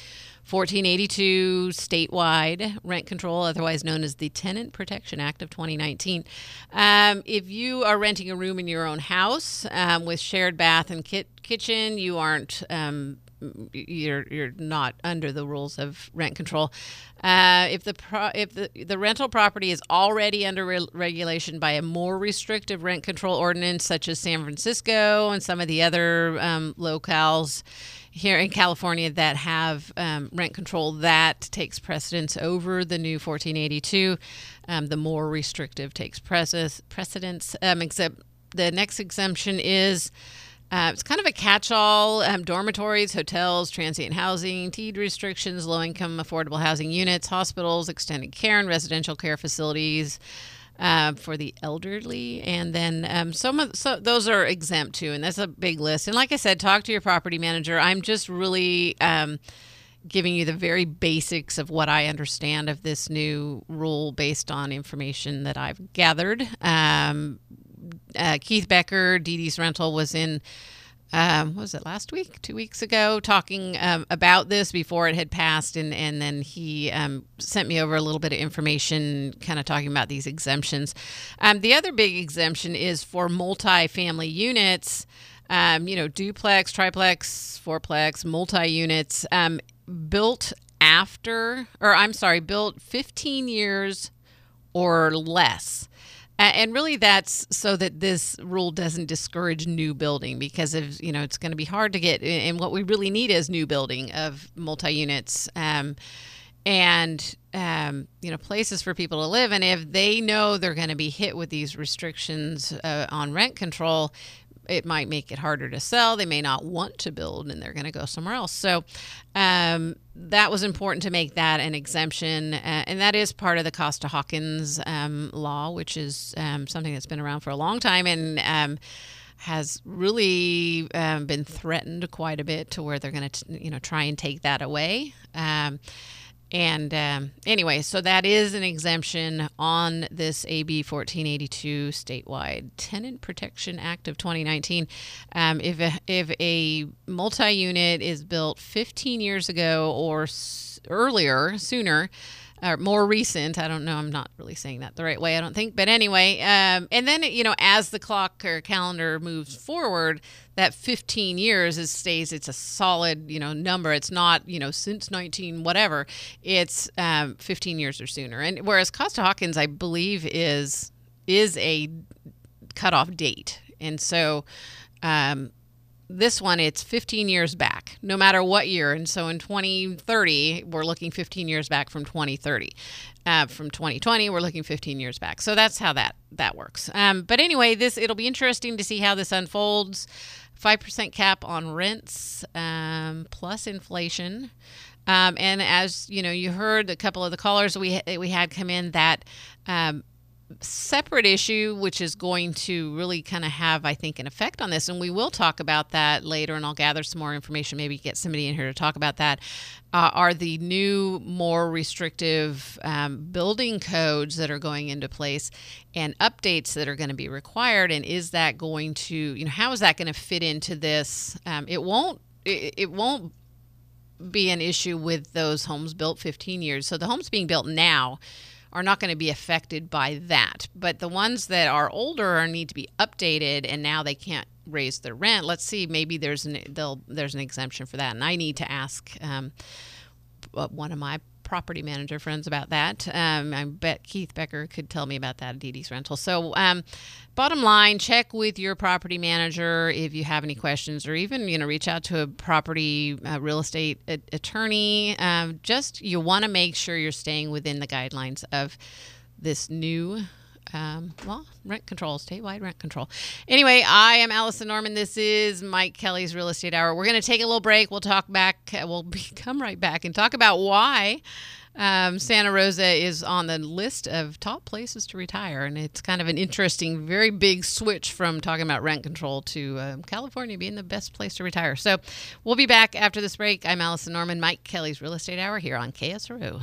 Speaker 2: fourteen eighty-two statewide rent control, otherwise known as the Tenant Protection Act of twenty nineteen. Um, if you are renting a room in your own house um, with shared bath and kit- kitchen, you aren't um, you're you're not under the rules of rent control. Uh, if the pro- if the the rental property is already under re- regulation by a more restrictive rent control ordinance, such as San Francisco and some of the other um, locales here in California that have um, rent control, that takes precedence over the new fourteen eighty-two. Um, the more restrictive takes precedence. precedence um, except the next exemption is Uh, it's kind of a catch-all. Um, dormitories, hotels, transient housing, deed restrictions, low-income affordable housing units, hospitals, extended care and residential care facilities uh, for the elderly. And then um, some of so those are exempt too, and that's a big list. And like I said, talk to your property manager. I'm just really um, giving you the very basics of what I understand of this new rule based on information that I've gathered. Um Uh, Keith Becker, Dee Dee's Rental, was in, um, what was it, last week, two weeks ago, talking um, about this before it had passed, and, and then he um, sent me over a little bit of information kind of talking about these exemptions. Um, the other big exemption is for multi-family units, um, you know, duplex, triplex, fourplex, multi-units, um, built after, or I'm sorry, built fifteen years or less. And really that's so that this rule doesn't discourage new building, because of, you know, it's going to be hard to get, and what we really need is new building of multi-units um, and, um, you know, places for people to live. And if they know they're going to be hit with these restrictions uh, on rent control, it might make it harder to sell. They may not want to build, and they're going to go somewhere else. So um, that was important to make that an exemption. Uh, and that is part of the Costa-Hawkins um, law, which is um, something that's been around for a long time and um, has really um, been threatened quite a bit to where they're going to, you know, try and take that away. Um, And um, anyway, so that is an exemption on this A B fourteen eighty-two statewide Tenant Protection Act of twenty nineteen. Um, if a, if a multi-unit is built fifteen years ago or s- earlier, sooner, or more recent, I don't know, I'm not really saying that the right way, I don't think. But anyway, um, and then, you know, as the clock or calendar moves forward, that fifteen years is stays, it's a solid, you know, number. It's not, you know, since nineteen whatever. It's um, fifteen years or sooner. And whereas Costa-Hawkins, I believe, is is a cutoff date. And so um, this one, it's fifteen years back, no matter what year. And so in twenty thirty, we're looking fifteen years back from twenty thirty. Uh, from twenty twenty, we're looking fifteen years back. So that's how that that works. Um, but anyway, this it'll be interesting to see how this unfolds. five percent cap on rents um, plus inflation. Um, and as you know, you heard a couple of the callers we we had come in, that um, separate issue, which is going to really kind of have, I think, an effect on this. And we will talk about that later, and I'll gather some more information, maybe get somebody in here to talk about that, uh, are the new, more restrictive um, building codes that are going into place and updates that are going to be required. And is that going to, you know, how is that going to fit into this? Um, it won't, it, it won't be an issue with those homes built fifteen years. So the homes being built now are not going to be affected by that. But the ones that are older need to be updated, and now they can't raise their rent. Let's see, maybe there's an they'll, there's an exemption for that. And I need to ask um, one of my property manager friends about that. Um, I bet Keith Becker could tell me about that at Dee Dee's Rental. So um, bottom line, check with your property manager if you have any questions, or even, you know, reach out to a property uh, real estate a- attorney. Um, just, you want to make sure you're staying within the guidelines of this new Um, well, rent control, statewide rent control. Anyway, I am Allison Norman. This is Mike Kelly's Real Estate Hour. We're going to take a little break. We'll talk back. We'll be, come right back and talk about why um, Santa Rosa is on the list of top places to retire. And it's kind of an interesting, very big switch from talking about rent control to uh, California being the best place to retire. So we'll be back after this break. I'm Allison Norman, Mike Kelly's Real Estate Hour here on K S R O.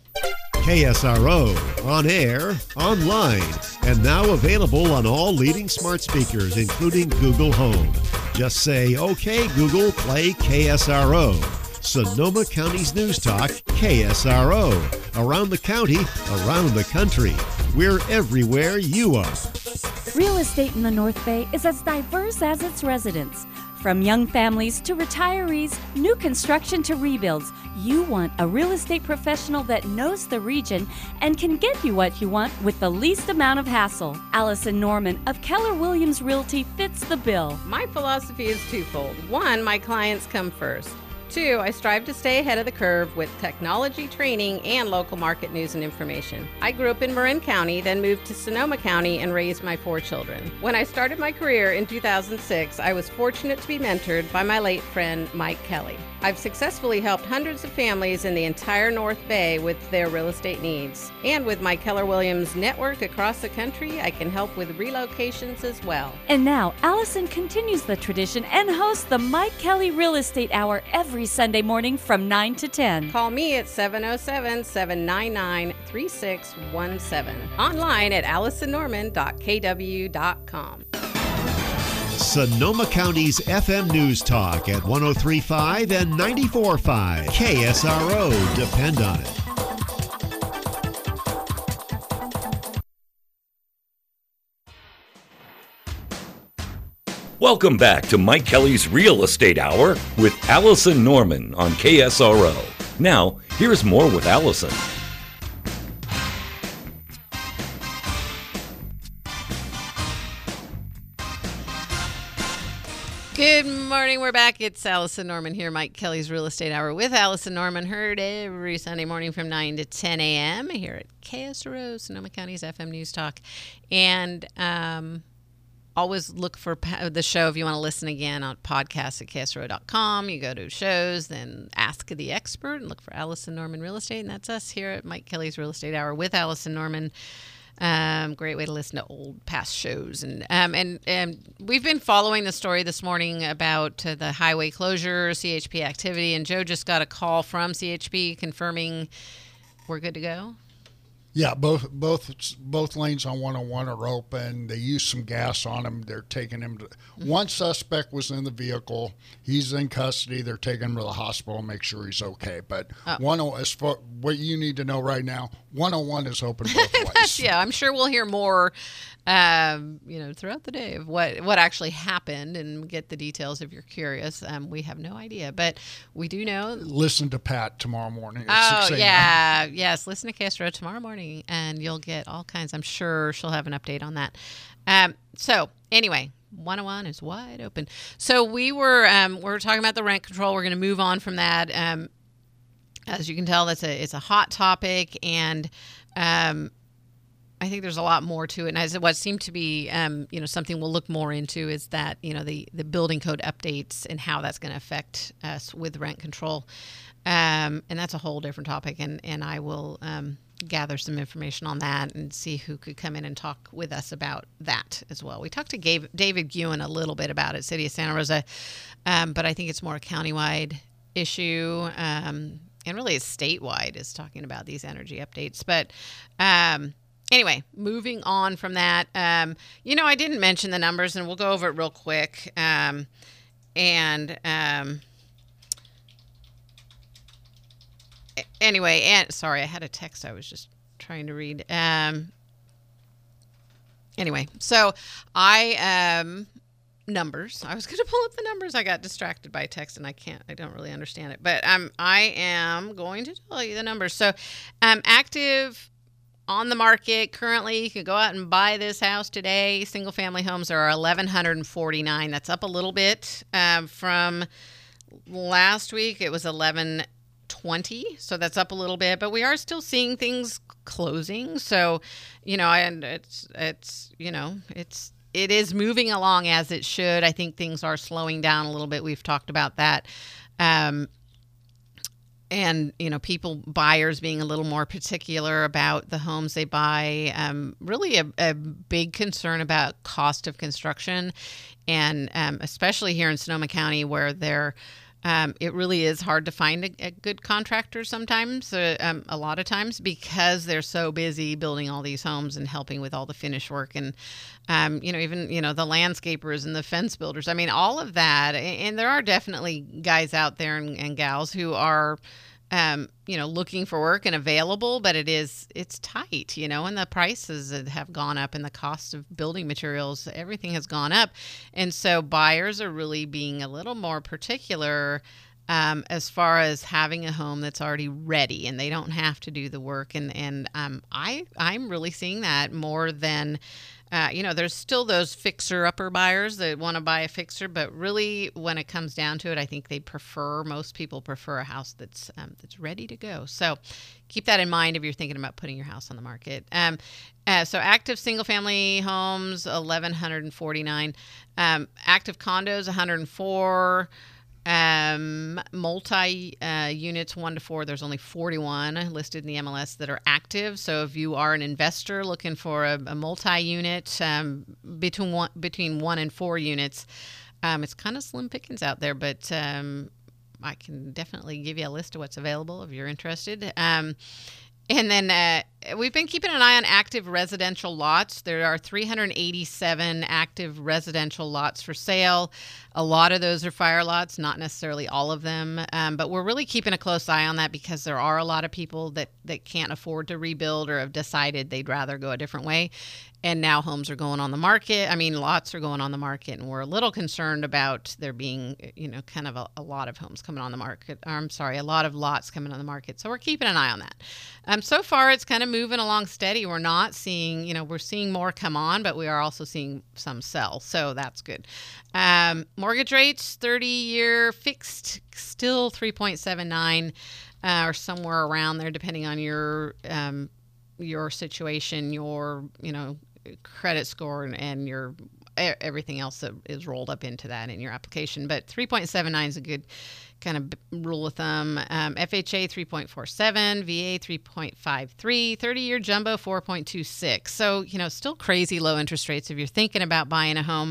Speaker 5: K S R O, on air, online, and now available on all leading smart speakers, including Google Home. Just say, okay, Google, play K S R O. Sonoma County's News Talk, K S R O. Around the county, around the country. We're everywhere you are.
Speaker 6: Real estate in the North Bay is as diverse as its residents. From young families to retirees, new construction to rebuilds, you want a real estate professional that knows the region and can get you what you want with the least amount of hassle. Allison Norman of Keller Williams Realty fits the bill.
Speaker 2: My philosophy is twofold. One, my clients come first. Two, I strive to stay ahead of the curve with technology training and local market news and information. I grew up in Marin County, then moved to Sonoma County and raised my four children. When I started my career in two thousand six, I was fortunate to be mentored by my late friend, Mike Kelly. I've successfully helped hundreds of families in the entire North Bay with their real estate needs. And with my Keller Williams network across the country, I can help with relocations as well.
Speaker 6: And now, Allison continues the tradition and hosts the Mike Kelly Real Estate Hour every Sunday morning from nine to ten.
Speaker 2: Call me at seven oh seven, seven nine nine, three six one seven. Online at allison norman dot k w dot com.
Speaker 5: Sonoma County's F M News Talk at one oh three point five and ninety-four point five. K S R O. Depend on it.
Speaker 1: Welcome back to Mike Kelly's Real Estate Hour with Allison Norman on K S R O. Now, here's more with Allison.
Speaker 2: Good morning. We're back. It's Allison Norman here, Mike Kelly's Real Estate Hour with Allison Norman, heard every Sunday morning from nine to ten a.m. here at K S R O, Sonoma County's F M News Talk. And um, always look for the show if you want to listen again on podcasts at K S R O dot com. You go to shows, then Ask the Expert, and look for Allison Norman Real Estate. And that's us here at Mike Kelly's Real Estate Hour with Allison Norman. Um, great way to listen to old past shows. And um, and, and we've been following the story this morning about uh, the highway closure, C H P activity. And Joe just got a call from C H P confirming we're good to go.
Speaker 3: Yeah, both both both lanes on one oh one are open. They used some gas on him. They're taking him to mm-hmm. One suspect was in the vehicle. He's in custody. They're taking him to the hospital, make sure he's okay. But oh. one as far what you need to know right now, one oh one is open both ways.
Speaker 2: Yeah, I'm sure we'll hear more um, you know, throughout the day of what what actually happened and get the details if you're curious. Um, we have no idea, but we do know.
Speaker 3: Listen to Pat tomorrow morning at
Speaker 2: oh,
Speaker 3: six a.m.
Speaker 2: yeah. Yes, listen to K S R O tomorrow morning. And you'll get all kinds. I'm sure she'll have an update on that. Um, so anyway, one oh one is wide open. So we were um, we were talking about the rent control. We're going to move on from that. Um, as you can tell, that's a it's a hot topic, and um, I think there's a lot more to it. And as what seemed to be, um, you know, something we'll look more into is that you know the the building code updates and how that's going to affect us with rent control. Um, and that's a whole different topic. And and I will. Um, gather some information on that and see who could come in and talk with us about that as well. We talked to Gabe, David Guin a little bit about it, City of Santa Rosa, um, but I think it's more a countywide issue, um, and really it's statewide is talking about these energy updates. But um, anyway, moving on from that, um, you know, I didn't mention the numbers, and we'll go over it real quick. Um, and um, Anyway, and sorry, I had a text I was just trying to read. Um, anyway, so I, um, numbers. I was going to pull up the numbers. I got distracted by text and I can't, I don't really understand it. But um, I am going to tell you the numbers. So um, active on the market currently, you can go out and buy this house today. Single family homes are eleven forty-nine. That's up a little bit um, from last week. It was eleven twenty, so that's up a little bit, but we are still seeing things closing. So, you know, and it's it's you know, it's it is moving along as it should. I think things are slowing down a little bit. We've talked about that. Um, and, you know, people, buyers being a little more particular about the homes they buy. Um, really a, a big concern about cost of construction. And um, especially here in Sonoma County where they're Um, it really is hard to find a, a good contractor sometimes, uh, um, a lot of times, because they're so busy building all these homes and helping with all the finish work and, um, you know, even, you know, the landscapers and the fence builders. I mean, all of that. And, and there are definitely guys out there and, and gals who are, um, you know, looking for work and available, but it is, it's tight, you know, and the prices have gone up and the cost of building materials, everything has gone up. And so buyers are really being a little more particular um, as far as having a home that's already ready and they don't have to do the work. And, and um, I, I'm really seeing that more than, Uh, you know, there's still those fixer-upper buyers that want to buy a fixer, but really, when it comes down to it, I think they prefer, most people prefer a house that's um, that's ready to go. So keep that in mind if you're thinking about putting your house on the market. Um, uh, so active single-family homes, eleven forty-nine. Um, active condos, one hundred four. Um, multi uh, units one to four, there's only forty-one listed in the M L S that are active. So if you are an investor looking for a, a multi-unit um, between one between one and four units, um, it's kind of slim pickings out there. But um, I can definitely give you a list of what's available if you're interested. Um, And then uh, we've been keeping an eye on active residential lots. There are three hundred eighty-seven active residential lots for sale. A lot of those are fire lots, not necessarily all of them. Um, but we're really keeping a close eye on that because there are a lot of people that, that can't afford to rebuild or have decided they'd rather go a different way. And now homes are going on the market. I mean, lots are going on the market, and we're a little concerned about there being, you know, kind of a, a lot of homes coming on the market. Or, I'm sorry, a lot of lots coming on the market. So we're keeping an eye on that. Um, so far, it's kind of moving along steady. We're not seeing, you know, we're seeing more come on, but we are also seeing some sell. So that's good. Um, mortgage rates, thirty-year fixed, still three point seven nine uh, or somewhere around there, depending on your um, your situation, your, you know, credit score and, and your everything else that is rolled up into that in your application. But three point seven nine is a good kind of rule of thumb. Um, F H A three point four seven, V A three point five three, thirty-year jumbo four point two six. So, you know, still crazy low interest rates if you're thinking about buying a home.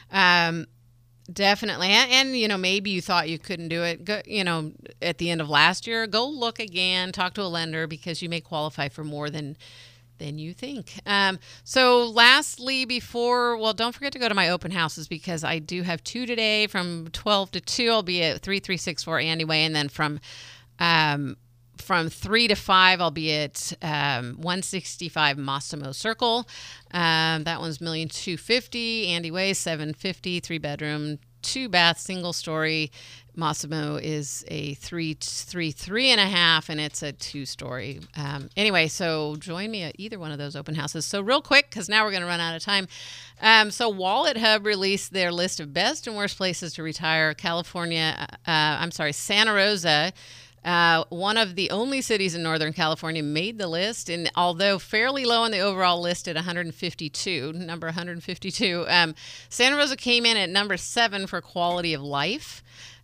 Speaker 2: Um, definitely. And, and, you know, maybe you thought you couldn't do it, go, you know, at the end of last year. Go look again, talk to a lender, because you may qualify for more than than you think. Um, so lastly, before, well, don't forget to go to my open houses, because I do have two today from twelve to two. I'll be at three three six four Andy Way. And then from um, from three to five, I'll be at um, one sixty-five Massimo Circle. Um, that one's one million two hundred fifty thousand. Andy Way, seven fifty, three bedroom, two bath, single story. Massimo is a three, three, three and a half, and it's a two-story. Um, anyway, so join me at either one of those open houses. So real quick, because now we're going to run out of time. Um, so Wallet Hub released their list of best and worst places to retire. California, uh, I'm sorry, Santa Rosa, uh, one of the only cities in Northern California, made the list. And although fairly low on the overall list at one hundred fifty-two, number one hundred fifty-two, um, Santa Rosa came in at number seven for quality of life.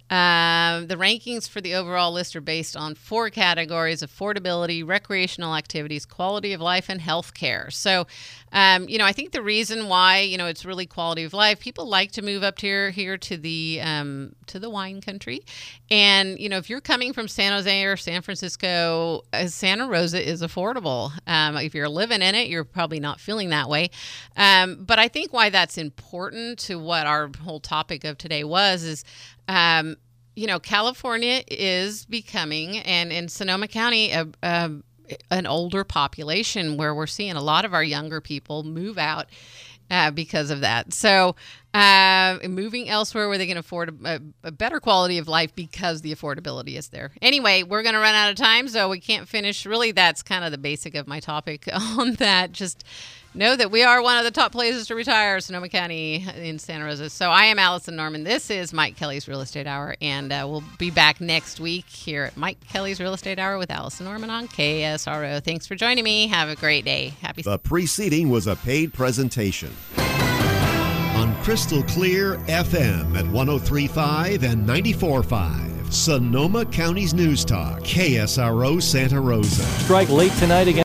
Speaker 2: Um, the rankings for the overall list are based on four categories: affordability, recreational activities, quality of life, and healthcare. So, um, you know, I think the reason why, you know, it's really quality of life, people like to move up here, here to the, um, to the wine country. And, you know, if you're coming from San Jose or San Francisco, uh, Santa Rosa is affordable. Um, if you're living in it, you're probably not feeling that way. Um, but I think why that's important to what our whole topic of today was is, Um, you know, California is becoming, and in Sonoma County, a, a, an older population where we're seeing a lot of our younger people move out uh, because of that. So uh, moving elsewhere where they can afford a, a better quality of life because the affordability is there. Anyway, we're going to run out of time, so we can't finish. Really, that's kind of the basic of my topic on that. Just know that we are one of the top places to retire, Sonoma County in Santa Rosa. So I am Allison Norman. This is Mike Kelly's Real Estate Hour, and uh, we'll be back next week here at Mike Kelly's Real Estate Hour with Allison Norman on K S R O. Thanks for joining me. Have a great day. Happy.
Speaker 5: The preceding was a paid presentation on Crystal Clear F M at one oh three point five and ninety-four point five. Sonoma County's News Talk, K S R O Santa Rosa.
Speaker 9: Strike late tonight again.